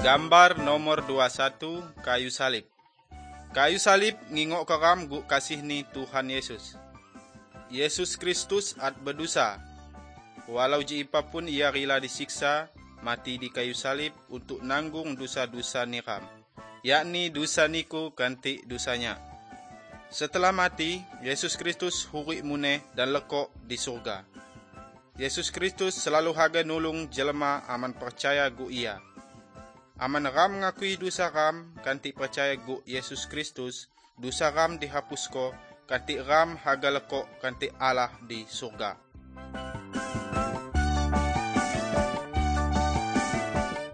Gambar nomor 21, kayu salib. Kayu salib ngingok keram gu kasih ni Tuhan Yesus. Yesus Kristus at berdosa. Walau jiipa pun ia rela disiksa, mati di kayu salib untuk nanggung dosa-dosa ni ram, yakni dosa niku ganti dosanya. Setelah mati, Yesus Kristus hurik muneh dan lekok di surga. Yesus Kristus selalu haga nulung jelema aman percaya gu ia. Aman ram ngakui dosa ram kanti percaya gu Yesus Kristus, dosa ram dihapusko kanti ram haga lekok kanti Allah di surga.